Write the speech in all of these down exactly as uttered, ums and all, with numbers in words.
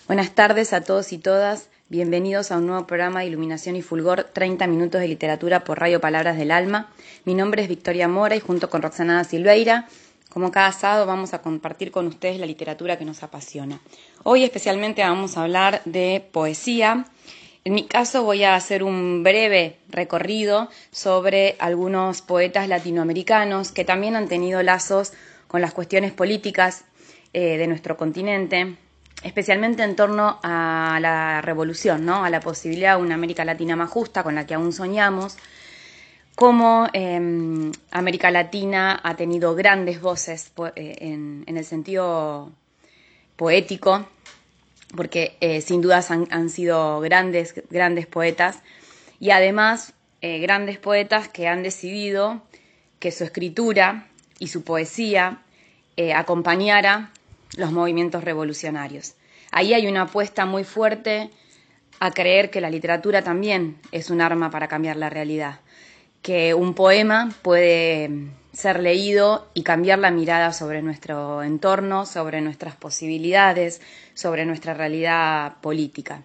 Buenas tardes a todos y todas. Bienvenidos a un nuevo programa de Iluminación y Fulgor, treinta minutos de literatura por Radio Palabras del Alma. Mi nombre es Victoria Mora y junto con Roxana Silveira, como cada sábado, vamos a compartir con ustedes la literatura que nos apasiona. Hoy especialmente vamos a hablar de poesía. En mi caso voy a hacer un breve recorrido sobre algunos poetas latinoamericanos que también han tenido lazos con las cuestiones políticas eh, de nuestro continente, especialmente en torno a la revolución, ¿no? A la posibilidad de una América Latina más justa con la que aún soñamos, cómo eh, América Latina ha tenido grandes voces eh, en, en el sentido poético, porque eh, sin dudas han, han sido grandes, grandes poetas, y además eh, grandes poetas que han decidido que su escritura y su poesía eh, acompañara los movimientos revolucionarios. Ahí hay una apuesta muy fuerte a creer que la literatura también es un arma para cambiar la realidad, que un poema puede ser leído y cambiar la mirada sobre nuestro entorno, sobre nuestras posibilidades, sobre nuestra realidad política.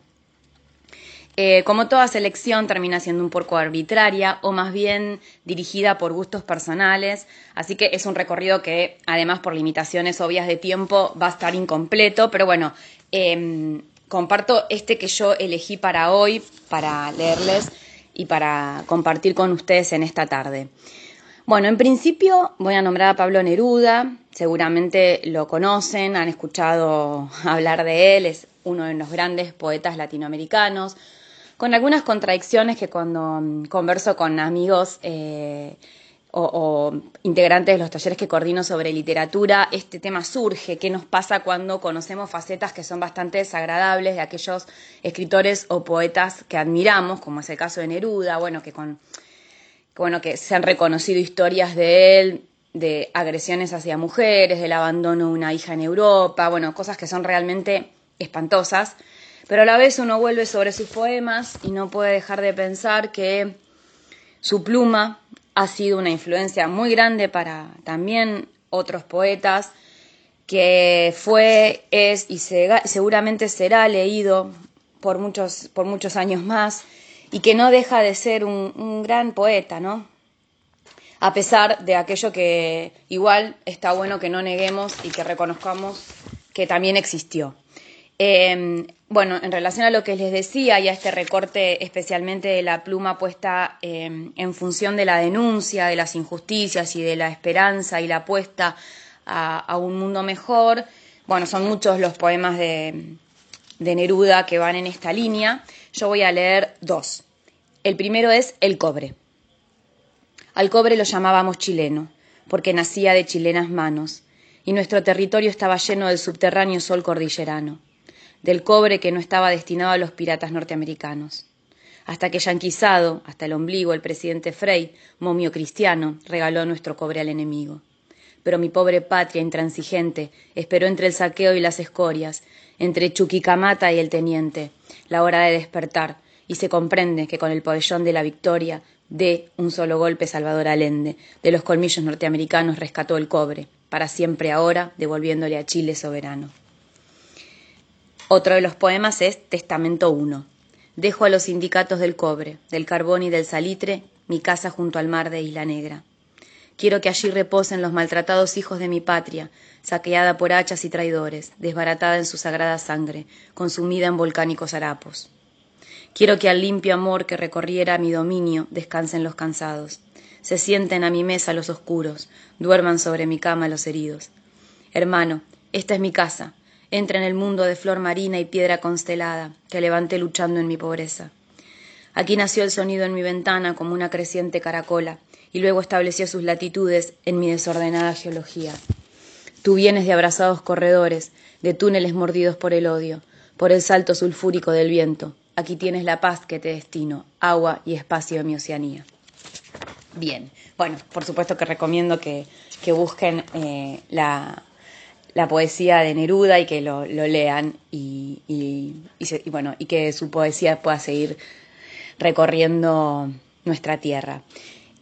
Eh, como toda selección termina siendo un poco arbitraria o más bien dirigida por gustos personales, así que es un recorrido que además por limitaciones obvias de tiempo va a estar incompleto, pero bueno, eh, comparto este que yo elegí para hoy, para leerles y para compartir con ustedes en esta tarde. Bueno, en principio voy a nombrar a Pablo Neruda, seguramente lo conocen, han escuchado hablar de él, es uno de los grandes poetas latinoamericanos, con algunas contradicciones que cuando converso con amigos eh, o, o integrantes de los talleres que coordino sobre literatura, este tema surge. ¿Qué nos pasa cuando conocemos facetas que son bastante desagradables de aquellos escritores o poetas que admiramos, como es el caso de Neruda, bueno, que, con, que, bueno, que se han reconocido historias de él, de agresiones hacia mujeres, del abandono de una hija en Europa, bueno, cosas que son realmente espantosas. Pero a la vez uno vuelve sobre sus poemas y no puede dejar de pensar que su pluma ha sido una influencia muy grande para también otros poetas, que fue, es y se, seguramente será leído por muchos, por muchos años más y que no deja de ser un, un gran poeta, ¿no? A pesar de aquello que igual está bueno que no neguemos y que reconozcamos que también existió. Eh, bueno, en relación a lo que les decía y a este recorte especialmente de la pluma puesta eh, en función de la denuncia, de las injusticias y de la esperanza y la apuesta a, a un mundo mejor, bueno, son muchos los poemas de, de Neruda que van en esta línea. Yo voy a leer dos. El primero es El cobre. Al cobre lo llamábamos chileno, porque nacía de chilenas manos, y nuestro territorio estaba lleno del subterráneo sol cordillerano, del cobre que no estaba destinado a los piratas norteamericanos. Hasta que yanquizado, hasta el ombligo, el presidente Frei, momio cristiano, regaló nuestro cobre al enemigo. Pero mi pobre patria intransigente esperó entre el saqueo y las escorias, entre Chuquicamata y el teniente, la hora de despertar, y se comprende que con el pabellón de la victoria, de un solo golpe Salvador Allende, de los colmillos norteamericanos rescató el cobre, para siempre ahora, devolviéndole a Chile soberano. Otro de los poemas es Testamento uno. Dejo a los sindicatos del cobre, del carbón y del salitre mi casa junto al mar de Isla Negra. Quiero que allí reposen los maltratados hijos de mi patria, saqueada por hachas y traidores, desbaratada en su sagrada sangre, consumida en volcánicos harapos. Quiero que al limpio amor que recorriera mi dominio descansen los cansados, se sienten a mi mesa los oscuros, duerman sobre mi cama los heridos. Hermano, esta es mi casa. Entra en el mundo de flor marina y piedra constelada que levanté luchando en mi pobreza. Aquí nació el sonido en mi ventana como una creciente caracola y luego estableció sus latitudes en mi desordenada geología. Tú vienes de abrasados corredores, de túneles mordidos por el odio, por el salto sulfúrico del viento. Aquí tienes la paz que te destino, agua y espacio de mi Oceanía. Bien, bueno, por supuesto que recomiendo que, que busquen eh, la... la poesía de Neruda y que lo, lo lean y, y, y, se, y, bueno, y que su poesía pueda seguir recorriendo nuestra tierra.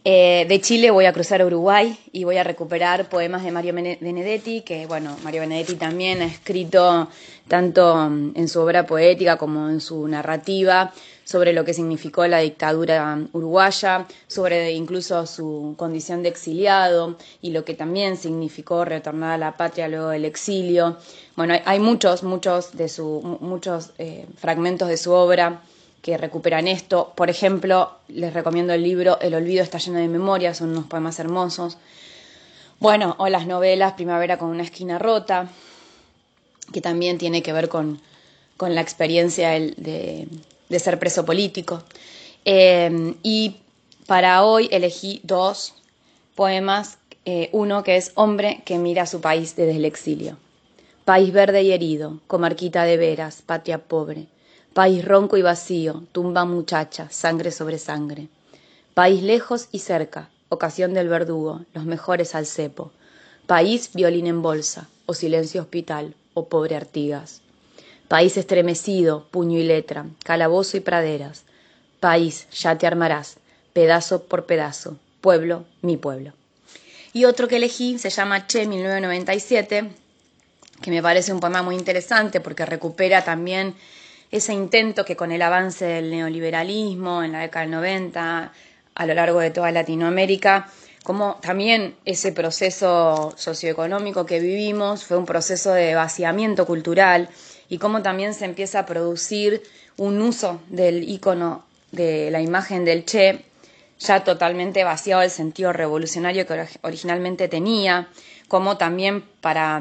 Eh, de Chile voy a cruzar a Uruguay y voy a recuperar poemas de Mario Benedetti, que bueno, Mario Benedetti también ha escrito tanto en su obra poética como en su narrativa sobre lo que significó la dictadura uruguaya, sobre incluso su condición de exiliado y lo que también significó retornar a la patria luego del exilio. Bueno, hay, hay muchos, muchos de su, muchos eh, fragmentos de su obra que recuperan esto. Por ejemplo, les recomiendo el libro El olvido está lleno de memoria, son unos poemas hermosos. Bueno, o las novelas Primavera con una esquina rota, que también tiene que ver con, con la experiencia de, de ser preso político. Eh, y para hoy elegí dos poemas, eh, uno que es Hombre que mira a su país desde el exilio. País verde y herido, comarquita de veras, patria pobre. País ronco y vacío, tumba muchacha, sangre sobre sangre. País lejos y cerca, ocasión del verdugo, los mejores al cepo. País violín en bolsa, o silencio hospital, o pobre Artigas. País estremecido, puño y letra, calabozo y praderas. País, ya te armarás, pedazo por pedazo, pueblo, mi pueblo. Y otro que elegí se llama Che, mil novecientos noventa y siete, que me parece un poema muy interesante porque recupera también ese intento que con el avance del neoliberalismo en la década del noventa, a lo largo de toda Latinoamérica, como también ese proceso socioeconómico que vivimos fue un proceso de vaciamiento cultural y cómo también se empieza a producir un uso del ícono de la imagen del Che ya totalmente vaciado del sentido revolucionario que originalmente tenía, como también para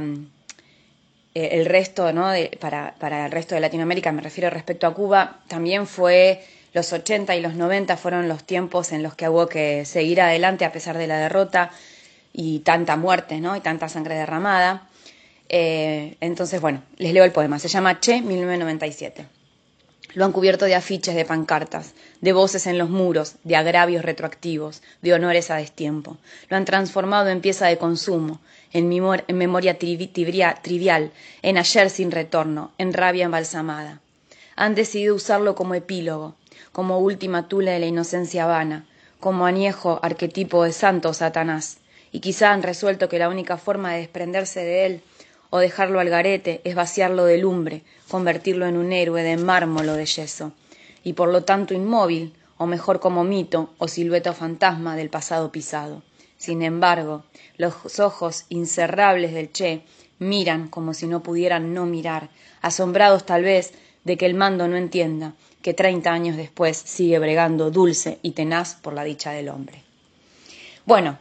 el resto, ¿no? de, para, para el resto de Latinoamérica, me refiero respecto a Cuba, también fue los ochenta y los noventa fueron los tiempos en los que hubo que seguir adelante a pesar de la derrota y tanta muerte, ¿no? Y tanta sangre derramada. Eh, entonces, bueno, les leo el poema. Se llama Che, mil novecientos noventa y siete. Lo han cubierto de afiches, de pancartas, de voces en los muros, de agravios retroactivos, de honores a destiempo. Lo han transformado en pieza de consumo, en, mimor, en memoria trivia, trivial, en ayer sin retorno, en rabia embalsamada. Han decidido usarlo como epílogo, como última tula de la inocencia vana, como añejo arquetipo de santo o Satanás, y quizá han resuelto que la única forma de desprenderse de él o dejarlo al garete es vaciarlo de lumbre, convertirlo en un héroe de mármol o de yeso, y por lo tanto inmóvil, o mejor como mito o silueta o fantasma del pasado pisado. Sin embargo, los ojos incerrables del Che miran como si no pudieran no mirar, asombrados tal vez de que el mando no entienda que treinta años después sigue bregando dulce y tenaz por la dicha del hombre. Bueno,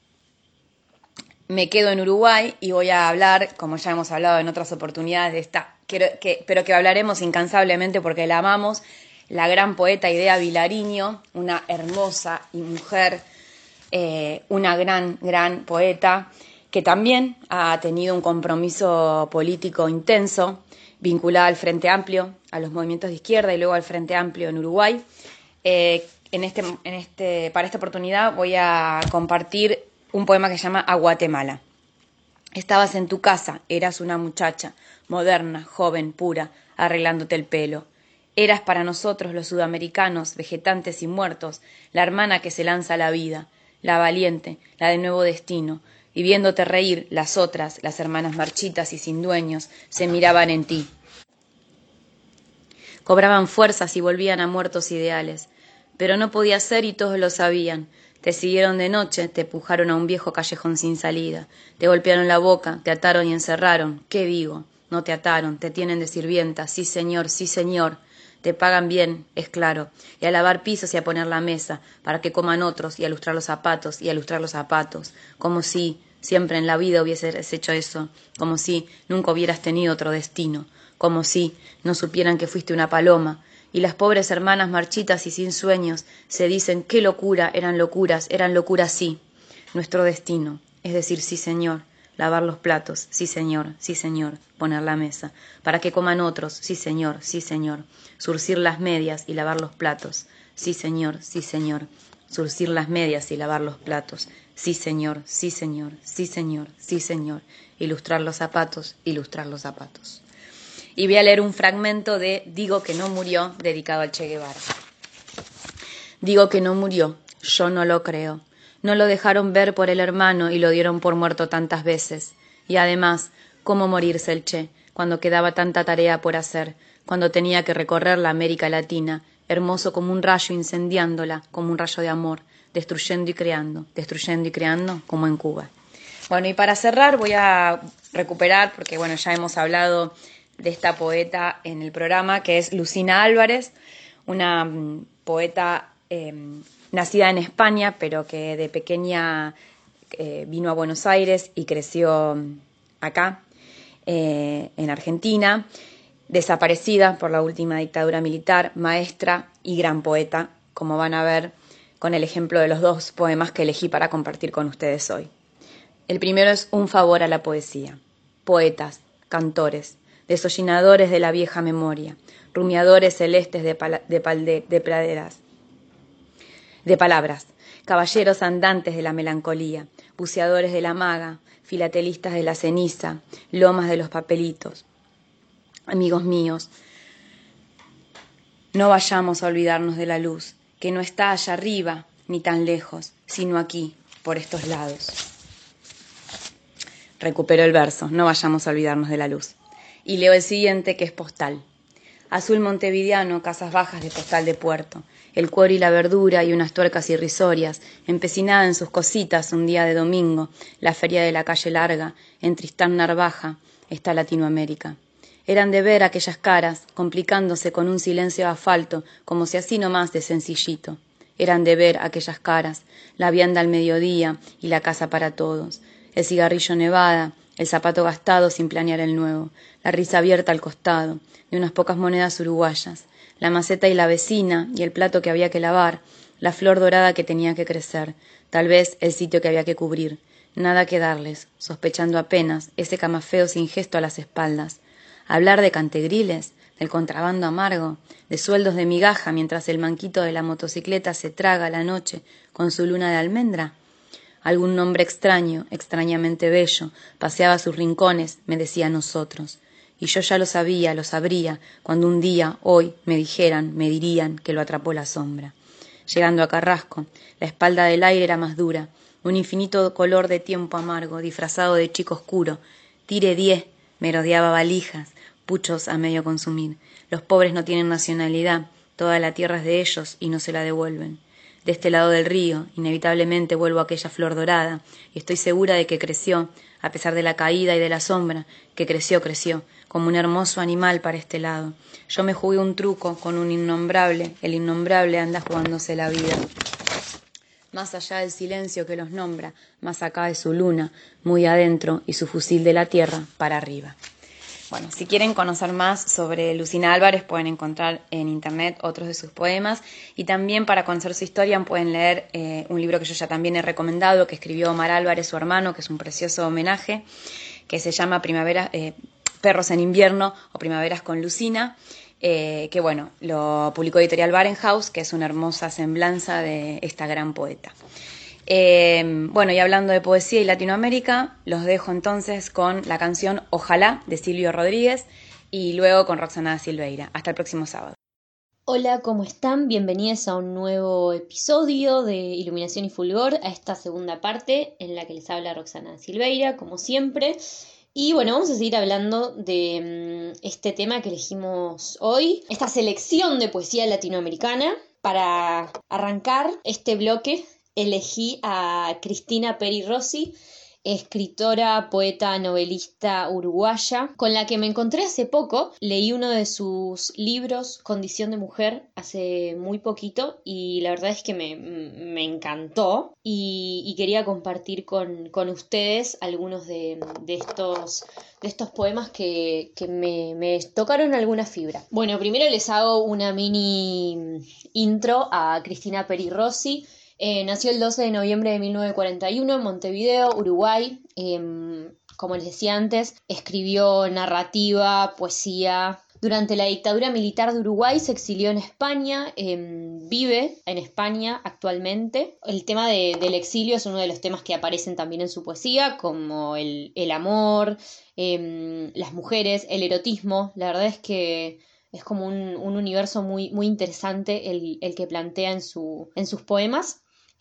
me quedo en Uruguay y voy a hablar, como ya hemos hablado en otras oportunidades, de esta, que, que, pero que hablaremos incansablemente porque la amamos, la gran poeta Idea Vilariño, una hermosa y mujer, eh, una gran, gran poeta, que también ha tenido un compromiso político intenso, vinculada al Frente Amplio, a los movimientos de izquierda y luego al Frente Amplio en Uruguay. Eh, en este, en este, para esta oportunidad voy a compartir un poema que se llama A Guatemala. Estabas en tu casa, eras una muchacha, moderna, joven, pura, arreglándote el pelo. Eras para nosotros los sudamericanos, vegetantes y muertos, la hermana que se lanza a la vida, la valiente, la de nuevo destino, y viéndote reír, las otras, las hermanas marchitas y sin dueños, se miraban en ti. Cobraban fuerzas y volvían a muertos ideales, pero no podía ser y todos lo sabían. Te siguieron de noche, te empujaron a un viejo callejón sin salida, te golpearon la boca, te ataron y encerraron. ¿Qué digo? No te ataron, te tienen de sirvienta, sí señor, sí señor. Te pagan bien, es claro, y a lavar pisos y a poner la mesa, para que coman otros, y a lustrar los zapatos, y a lustrar los zapatos, como si siempre en la vida hubieses hecho eso, como si nunca hubieras tenido otro destino, como si no supieran que fuiste una paloma, y las pobres hermanas marchitas y sin sueños se dicen qué locura, eran locuras, eran locuras sí. Nuestro destino, es decir, sí señor, lavar los platos, sí señor, sí señor, poner la mesa, para que coman otros, sí señor, sí señor, surcir las medias y lavar los platos, sí señor, sí señor, surcir las medias y lavar los platos, sí señor, sí señor, sí señor, sí señor, ilustrar los zapatos, ilustrar los zapatos. Y voy a leer un fragmento de Digo que no murió, dedicado al Che Guevara. Digo que no murió, yo no lo creo. No lo dejaron ver por el hermano y lo dieron por muerto tantas veces. Y además, ¿cómo morirse el Che, cuando quedaba tanta tarea por hacer, cuando tenía que recorrer la América Latina, hermoso como un rayo incendiándola, como un rayo de amor, destruyendo y creando, destruyendo y creando, como en Cuba? Bueno, y para cerrar voy a recuperar, porque bueno, ya hemos hablado de esta poeta en el programa, que es Lucina Álvarez, una um, poeta eh, nacida en España, pero que de pequeña eh, vino a Buenos Aires y creció acá, eh, en Argentina, desaparecida por la última dictadura militar, maestra y gran poeta, como van a ver con el ejemplo de los dos poemas que elegí para compartir con ustedes hoy. El primero es Un favor a la poesía. Poetas, cantores, desollinadores de la vieja memoria, rumiadores celestes de, pala- de, palde- de praderas, de palabras, caballeros andantes de la melancolía, buceadores de la maga, filatelistas de la ceniza, lomas de los papelitos. Amigos míos, no vayamos a olvidarnos de la luz, que no está allá arriba ni tan lejos, sino aquí, por estos lados. Recupero el verso, no vayamos a olvidarnos de la luz. Y leo el siguiente, que es postal. Azul montevideano, casas bajas de postal de puerto, el cuero y la verdura y unas tuercas irrisorias, empecinada en sus cositas un día de domingo, la feria de la calle larga, en Tristán Narvaja, está Latinoamérica. Eran de ver aquellas caras, complicándose con un silencio de asfalto, como si así nomás de sencillito. Eran de ver aquellas caras, la vianda al mediodía y la casa para todos, el cigarrillo nevada, el zapato gastado sin planear el nuevo, la risa abierta al costado, de unas pocas monedas uruguayas, la maceta y la vecina y el plato que había que lavar, la flor dorada que tenía que crecer, tal vez el sitio que había que cubrir, nada que darles, sospechando apenas ese camafeo sin gesto a las espaldas. Hablar de cantegriles, del contrabando amargo, de sueldos de migaja mientras el manquito de la motocicleta se traga la noche con su luna de almendra. Algún nombre extraño, extrañamente bello, paseaba sus rincones, me decía nosotros. Y yo ya lo sabía, lo sabría, cuando un día, hoy, me dijeran, me dirían que lo atrapó la sombra. Llegando a Carrasco, la espalda del aire era más dura, un infinito color de tiempo amargo, disfrazado de chico oscuro. Tire diez, merodeaba valijas, puchos a medio consumir. Los pobres no tienen nacionalidad, toda la tierra es de ellos y no se la devuelven. De este lado del río, inevitablemente vuelvo a aquella flor dorada, y estoy segura de que creció, a pesar de la caída y de la sombra, que creció, creció, como un hermoso animal para este lado. Yo me jugué un truco con un innombrable, el innombrable anda jugándose la vida. Más allá del silencio que los nombra, más acá de su luna, muy adentro, y su fusil de la tierra para arriba. Bueno, si quieren conocer más sobre Lucina Álvarez pueden encontrar en internet otros de sus poemas y también para conocer su historia pueden leer eh, un libro que yo ya también he recomendado que escribió Omar Álvarez, su hermano, que es un precioso homenaje, que se llama Primavera, eh, Perros en invierno o Primaveras con Lucina, eh, que bueno, lo publicó Editorial Barenhaus, que es una hermosa semblanza de esta gran poeta. Eh, bueno, y hablando de poesía y Latinoamérica, los dejo entonces con la canción Ojalá de Silvio Rodríguez y luego con Roxana Silveira. Hasta el próximo sábado. Hola, ¿cómo están? Bienvenidos a un nuevo episodio de Iluminación y Fulgor, a esta segunda parte en la que les habla Roxana Silveira, como siempre. Y bueno, vamos a seguir hablando de um, este tema que elegimos hoy, esta selección de poesía latinoamericana. Para arrancar este bloque elegí a Cristina Peri Rossi, escritora, poeta, novelista uruguaya, con la que me encontré hace poco. Leí uno de sus libros, Condición de Mujer, hace muy poquito y la verdad es que me, me encantó y, y quería compartir con, con ustedes algunos de, de, estos, de estos poemas que, que me, me tocaron alguna fibra. Bueno, primero les hago una mini intro a Cristina Peri Rossi. Eh, nació el doce de noviembre de mil novecientos cuarenta y uno en Montevideo, Uruguay. Eh, como les decía antes, escribió narrativa, poesía. Durante la dictadura militar de Uruguay se exilió en España, eh, vive en España actualmente. El tema de, del exilio es uno de los temas que aparecen también en su poesía, como el, el amor, eh, las mujeres, el erotismo. La verdad es que es como un, un universo muy, muy interesante el, el que plantea en, su, en sus poemas.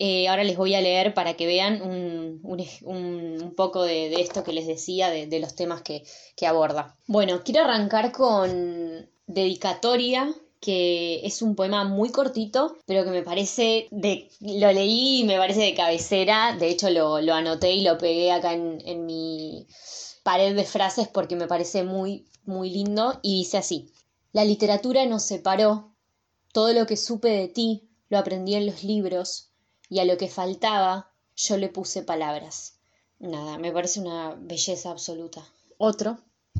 Eh, ahora les voy a leer para que vean un, un, un, un poco de, de esto que les decía, de, de los temas que, que aborda. Bueno, quiero arrancar con Dedicatoria, que es un poema muy cortito, pero que me parece, de, lo leí y me parece de cabecera. De hecho lo, lo anoté y lo pegué acá en, en mi pared de frases porque me parece muy, muy lindo, y dice así: la literatura nos separó, todo lo que supe de ti lo aprendí en los libros, y a lo que faltaba yo le puse palabras. Nada, me parece una belleza absoluta. Otro,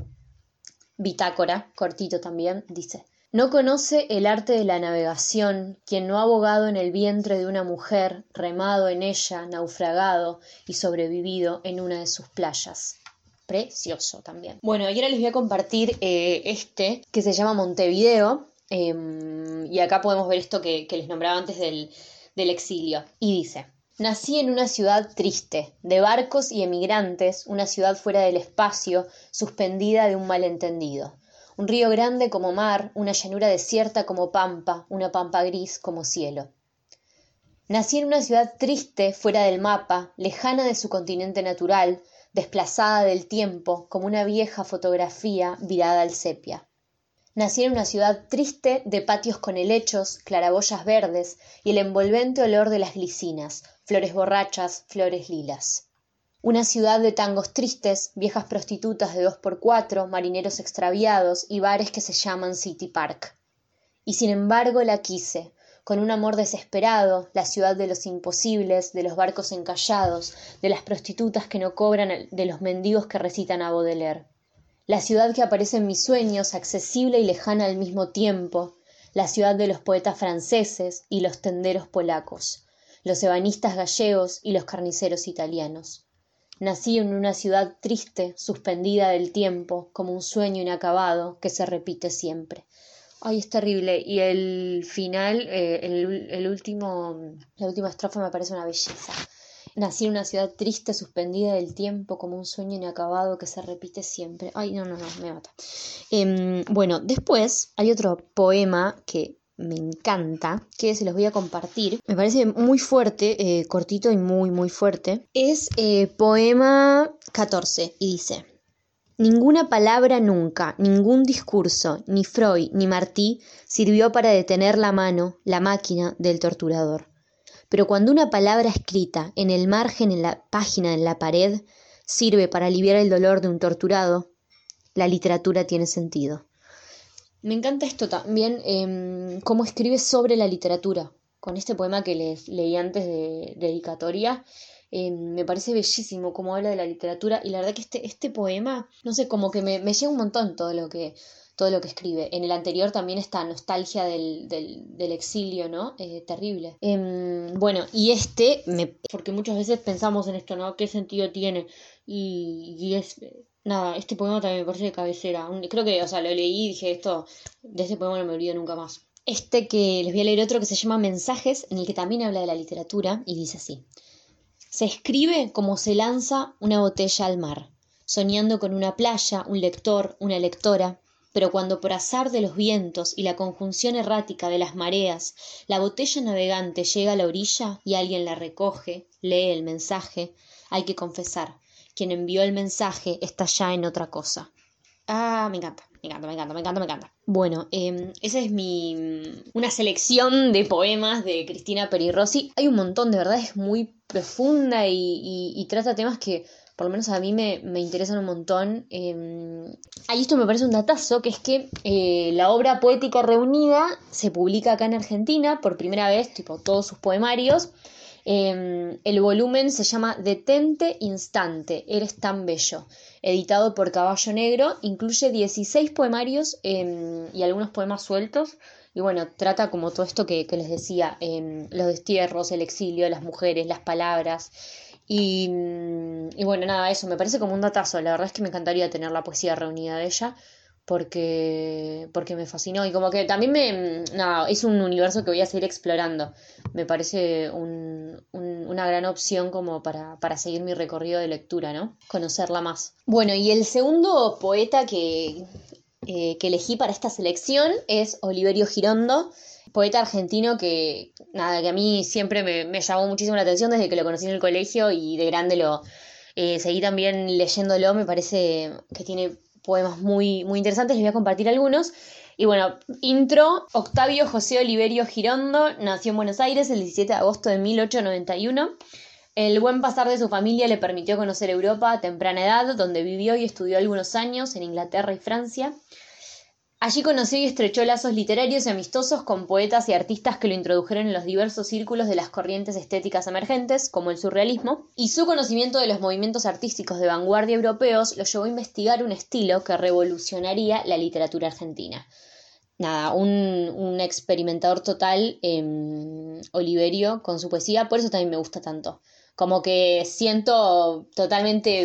Bitácora, cortito también, dice: no conoce el arte de la navegación quien no ha abogado en el vientre de una mujer, remado en ella, naufragado y sobrevivido en una de sus playas. Precioso también. Bueno, y ahora les voy a compartir eh, este que se llama Montevideo, eh, y acá podemos ver esto que, que les nombraba antes del, del exilio. Y dice: nací en una ciudad triste, de barcos y emigrantes, una ciudad fuera del espacio, suspendida de un malentendido. Un río grande como mar, una llanura desierta como pampa, una pampa gris como cielo. Nací en una ciudad triste, fuera del mapa, lejana de su continente natural, desplazada del tiempo, como una vieja fotografía virada al sepia. Nací en una ciudad triste, de patios con helechos, claraboyas verdes y el envolvente olor de las glicinas, flores borrachas, flores lilas. Una ciudad de tangos tristes, viejas prostitutas de dos por cuatro, marineros extraviados y bares que se llaman City Park. Y sin embargo la quise, con un amor desesperado, la ciudad de los imposibles, de los barcos encallados, de las prostitutas que no cobran, de los mendigos que recitan a Baudelaire. La ciudad que aparece en mis sueños, accesible y lejana al mismo tiempo, la ciudad de los poetas franceses y los tenderos polacos, los ebanistas gallegos y los carniceros italianos. Nací en una ciudad triste, suspendida del tiempo, como un sueño inacabado que se repite siempre. Ay, es terrible. Y el final, eh, el, el último, la última estrofa me parece una belleza. Nací en una ciudad triste, suspendida del tiempo, como un sueño inacabado que se repite siempre. Ay, no, no, no, me mata. Eh, bueno, después hay otro poema que me encanta, que se los voy a compartir. Me parece muy fuerte, eh, cortito y muy, muy fuerte. Es eh, poema catorce y dice: ninguna palabra nunca, ningún discurso, ni Freud ni Martí sirvió para detener la mano, la máquina del torturador. Pero cuando una palabra escrita en el margen, en la página, en la pared, sirve para aliviar el dolor de un torturado, la literatura tiene sentido. Me encanta esto también, eh, cómo escribe sobre la literatura. Con este poema que les leí antes de, de Dedicatoria, eh, me parece bellísimo cómo habla de la literatura. Y la verdad que este, este poema, no sé, como que me, me llega un montón todo lo que, todo lo que escribe. En el anterior también esta nostalgia del, del, del exilio, ¿no? Eh, terrible. Eh, bueno, y este, me, porque muchas veces pensamos en esto, ¿no? ¿Qué sentido tiene? Y, y es... Nada, este poema también me parece de cabecera. Creo que, o sea, lo leí y dije, esto, de este poema no me olvido nunca más. Este que les voy a leer otro que se llama Mensajes, en el que también habla de la literatura, y dice así: se escribe como se lanza una botella al mar, soñando con una playa, un lector, una lectora, pero cuando por azar de los vientos y la conjunción errática de las mareas, la botella navegante llega a la orilla y alguien la recoge, lee el mensaje, hay que confesar: quien envió el mensaje está ya en otra cosa. Ah, me encanta, me encanta, me encanta, me encanta, me encanta. Bueno, eh, esa es mi... una selección de poemas de Cristina Peri Rossi. Hay un montón, de verdad, es muy profunda y, y, y trata temas que por lo menos a mí me, me interesan un montón. Eh, ahí esto me parece un datazo, que es que eh, la obra poética reunida se publica acá en Argentina por primera vez, tipo todos sus poemarios. Eh, el volumen se llama Detente Instante, eres tan bello, editado por Caballo Negro, incluye dieciséis poemarios eh, y algunos poemas sueltos, y bueno, trata como todo esto que, que les decía, eh, los destierros, el exilio, las mujeres, las palabras, y, y bueno, nada, eso me parece como un datazo. La verdad es que me encantaría tener la poesía reunida de ella, porque, porque me fascinó y como que también me, nada, es un universo que voy a seguir explorando. Me parece un, un, una gran opción como para, para seguir mi recorrido de lectura, ¿no? Conocerla más. Bueno, y el segundo poeta que, eh, que elegí para esta selección es Oliverio Girondo. poeta argentino que, nada, que a mí siempre me, me llamó muchísimo la atención desde que lo conocí en el colegio y de grande lo eh, seguí también leyéndolo. Me parece que tiene poemas muy, muy interesantes, les voy a compartir algunos. Y bueno, intro, Octavio José Oliverio Girondo nació en Buenos Aires el diecisiete de agosto de mil ochocientos noventa y uno. El buen pasar de su familia le permitió conocer Europa a temprana edad, donde vivió y estudió algunos años en Inglaterra y Francia. Allí conoció y estrechó lazos literarios y amistosos con poetas y artistas que lo introdujeron en los diversos círculos de las corrientes estéticas emergentes, como el surrealismo, y su conocimiento de los movimientos artísticos de vanguardia europeos lo llevó a investigar un estilo que revolucionaría la literatura argentina. Nada, un, un experimentador total, eh, Oliverio, con su poesía, por eso también me gusta tanto. Como que siento totalmente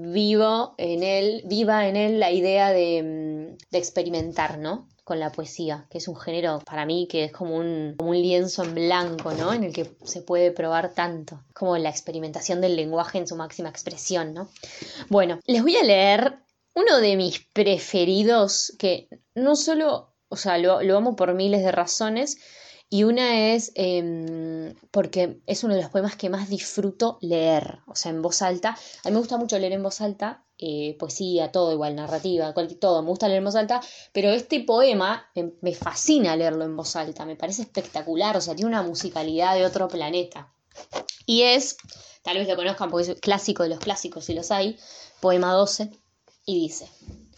vivo en él, viva en él la idea de, de experimentar, ¿no? Con la poesía, que es un género para mí que es como un, como un lienzo en blanco, ¿no? En el que se puede probar tanto, como la experimentación del lenguaje en su máxima expresión, ¿no? Bueno, les voy a leer uno de mis preferidos, que no solo, o sea, lo, lo amo por miles de razones. Y una es eh, porque es uno de los poemas que más disfruto leer, o sea, en voz alta. A mí me gusta mucho leer en voz alta, eh, poesía, todo igual, narrativa, cualquier, todo, me gusta leer en voz alta, pero este poema me, me fascina leerlo en voz alta, me parece espectacular, o sea, tiene una musicalidad de otro planeta. Y es, tal vez lo conozcan porque es clásico de los clásicos, si los hay, poema doce, y dice: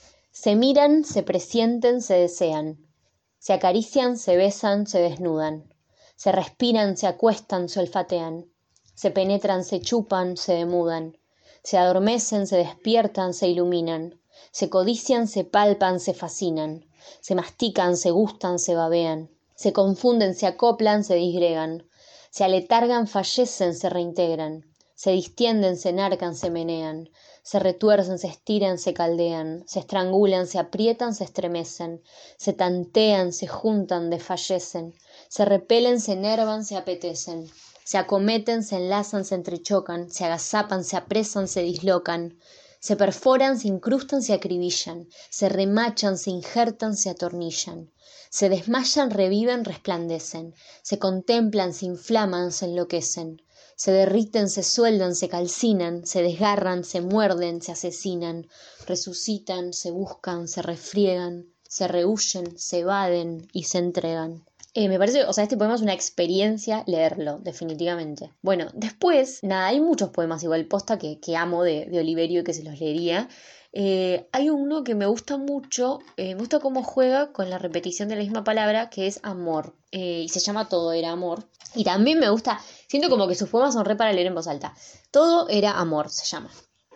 se miran, se presienten, se desean. Se acarician, se besan, se desnudan, se respiran, se acuestan, se olfatean, se penetran, se chupan, se demudan, se adormecen, se despiertan, se iluminan, se codician, se palpan, se fascinan, se mastican, se gustan, se babean, se confunden, se acoplan, se disgregan, se aletargan, fallecen, se reintegran, se distienden, se enarcan, se menean, se retuercen, se estiran, se caldean, se estrangulan, se aprietan, se estremecen, se tantean, se juntan, desfallecen, se repelen, se enervan, se apetecen, se acometen, se enlazan, se entrechocan, se agazapan, se apresan, se dislocan, se perforan, se incrustan, se acribillan, se remachan, se injertan, se atornillan, se desmayan, reviven, resplandecen, se contemplan, se inflaman, se enloquecen, se derriten, se sueldan, se calcinan, se desgarran, se muerden, se asesinan, resucitan, se buscan, se refriegan, se rehuyen, se evaden y se entregan. Eh, me parece, o sea, este poema es una experiencia leerlo, definitivamente. Bueno, después, nada, hay muchos poemas igual posta que, que amo de, de Oliverio y que se los leería. Eh, hay uno que me gusta mucho, eh, me gusta cómo juega con la repetición de la misma palabra, que es amor, eh, y se llama Todo era amor. Y también me gusta, siento como que sus poemas son re para leer en voz alta. Todo era amor, se llama.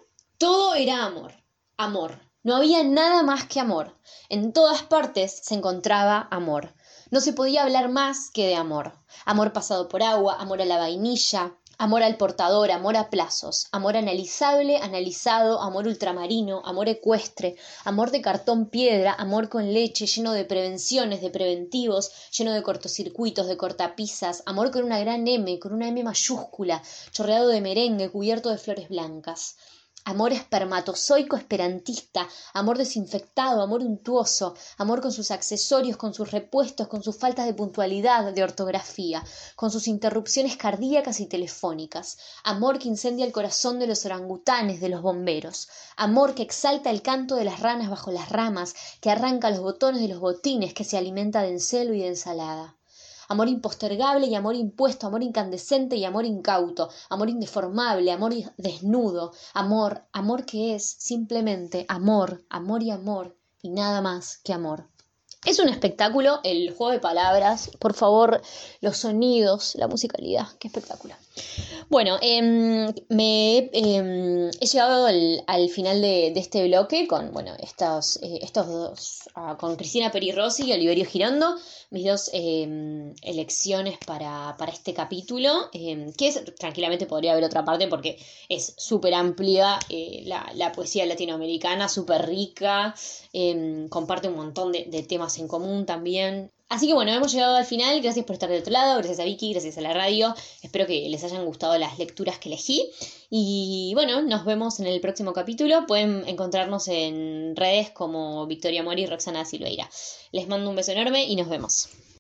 Todo era amor, amor. No había nada más que amor. En todas partes se encontraba amor. No se podía hablar más que de amor. Amor pasado por agua, amor a la vainilla, amor al portador, amor a plazos, amor analizable, analizado, amor ultramarino, amor ecuestre, amor de cartón piedra, amor con leche, lleno de prevenciones, de preventivos, lleno de cortocircuitos, de cortapisas, amor con una gran M, con una M mayúscula, chorreado de merengue, cubierto de flores blancas. Amor espermatozoico esperantista, amor desinfectado, amor untuoso, amor con sus accesorios, con sus repuestos, con sus faltas de puntualidad, de ortografía, con sus interrupciones cardíacas y telefónicas, amor que incendia el corazón de los orangutanes, de los bomberos, amor que exalta el canto de las ranas bajo las ramas, que arranca los botones de los botines, que se alimenta de encelo y de ensalada. Amor impostergable y amor impuesto, amor incandescente y amor incauto, amor indeformable, amor desnudo, amor, amor que es simplemente amor, amor y amor, y nada más que amor. Es un espectáculo, el juego de palabras, por favor, los sonidos, la musicalidad, qué espectáculo. Bueno, eh, me eh, he llegado al, al final de, de este bloque con, bueno, estos, eh, estos dos, uh, con Cristina Peri Rossi y Oliverio Girondo, mis dos eh, elecciones para, para este capítulo, eh, que es, tranquilamente podría haber otra parte porque es súper amplia, eh, la, la poesía latinoamericana, súper rica, eh, comparte un montón de, de temas en común también. Así que bueno, hemos llegado al final. Gracias por estar del otro lado, gracias a Vicky, gracias a la radio. Espero que les hayan gustado las lecturas que elegí. Y bueno, nos vemos en el próximo capítulo. Pueden encontrarnos en redes como Victoria Mori y Roxana Silveira. Les mando un beso enorme y nos vemos.